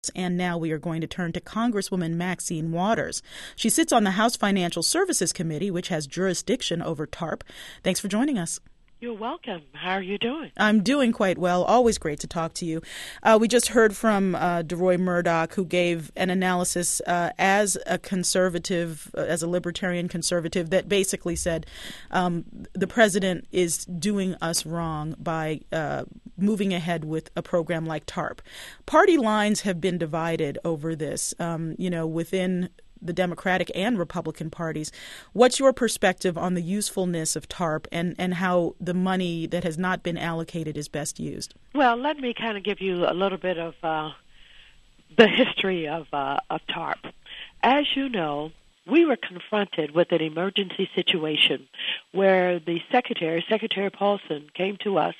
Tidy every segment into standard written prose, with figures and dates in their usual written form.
And now we are going to turn to Congresswoman Maxine Waters. She sits on the House Financial Services Committee, which has jurisdiction over TARP. Thanks for joining us. You're welcome. How are you doing? I'm doing quite well. Always great to talk to you. We just heard from DeRoy Murdock, who gave an analysis as a conservative, as a libertarian conservative, that basically said the president is doing us wrong by moving ahead with a program like TARP. Party lines have been divided over this, within the Democratic and Republican parties. What's your perspective on the usefulness of TARP and how the money that has not been allocated is best used? Well, let me kind of give you a little bit of the history of TARP. As you know, we were confronted with an emergency situation where the Secretary Paulson, came to us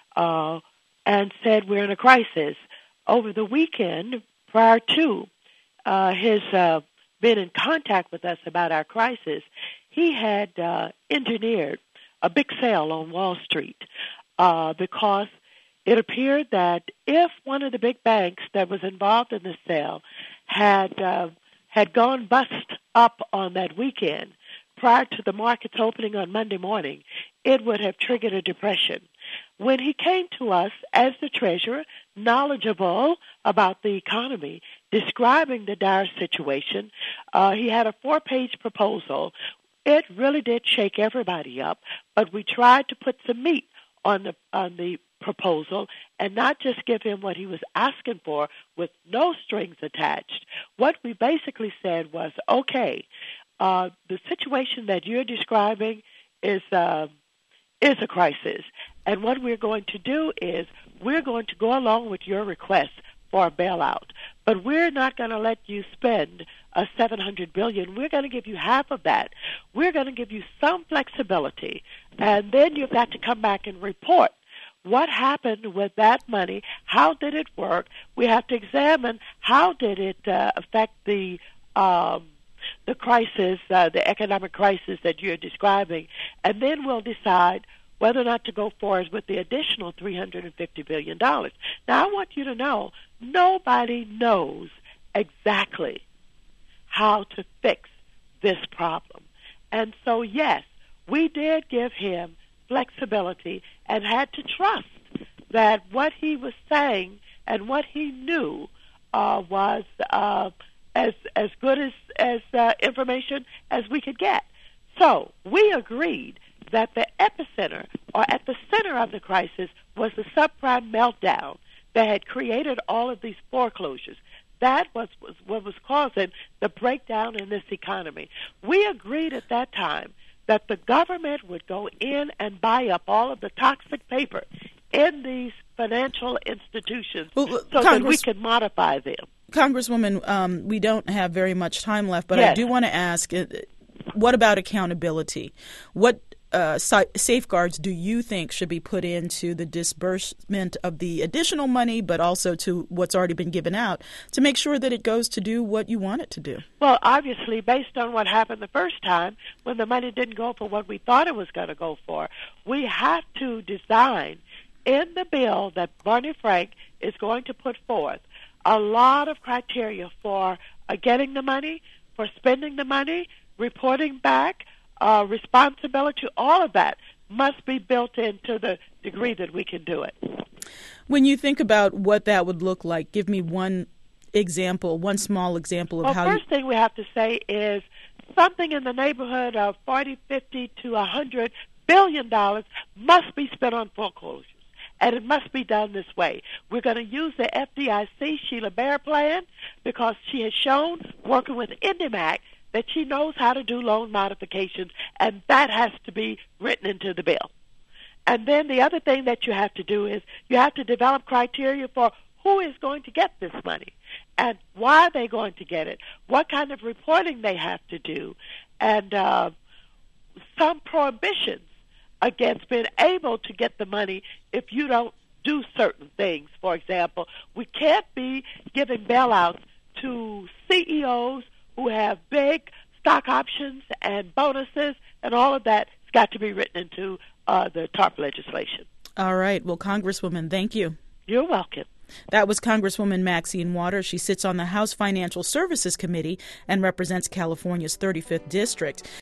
and said we're in a crisis. Over the weekend, prior to his been in contact with us about our crisis, he had engineered a big sale on Wall Street because it appeared that if one of the big banks that was involved in the sale had gone bust up on that weekend prior to the markets opening on Monday morning, it would have triggered a depression. When he came to us as the treasurer, knowledgeable about the economy, describing the dire situation, he had a 4-page proposal. It really did shake everybody up, but we tried to put some meat on the proposal and not just give him what he was asking for with no strings attached. What we basically said was, okay, the situation that you're describing is a crisis. And what we're going to do is we're going to go along with your request for a bailout. But we're not going to let you spend $700 billion. We're going to give you half of that. We're going to give you some flexibility. And then you've got to come back and report what happened with that money. How did it work? We have to examine how did it affect the crisis, the economic crisis that you're describing. And then we'll decide whether or not to go forward with the additional $350 billion. Now, I want you to know, nobody knows exactly how to fix this problem. And so, yes, we did give him flexibility and had to trust that what he was saying and what he knew was as good as information as we could get. So we agreed that the epicenter, or at the center of the crisis, was the subprime meltdown that had created all of these foreclosures. That was what was causing the breakdown in this economy. We agreed at that time that the government would go in and buy up all of the toxic paper in these financial institutions so that we could modify them. Congresswoman, we don't have very much time left, but yes. I do want to ask, what about accountability? What safeguards do you think should be put into the disbursement of the additional money, but also to what's already been given out, to make sure that it goes to do what you want it to do? Well, obviously, based on what happened the first time, when the money didn't go for what we thought it was going to go for, we have to design in the bill that Barney Frank is going to put forth a lot of criteria for getting the money, for spending the money, reporting back, responsibility. All of that must be built into the degree that we can do it. When you think about what that would look like, give me one example, one small example of how first thing we have to say is something in the neighborhood of $40, $50 to $100 billion must be spent on foreclosures. And it must be done this way. We're going to use the FDIC Sheila Bair plan because she has shown, working with IndyMac, that she knows how to do loan modifications, and that has to be written into the bill. And then the other thing that you have to do is you have to develop criteria for who is going to get this money and why they're going to get it, what kind of reporting they have to do, and some prohibitions against being able to get the money if you don't do certain things. For example, we can't be giving bailouts to CEOs who have big stock options and bonuses, and all of that has got to be written into the TARP legislation. All right. Well, Congresswoman, thank you. You're welcome. That was Congresswoman Maxine Waters. She sits on the House Financial Services Committee and represents California's 35th District.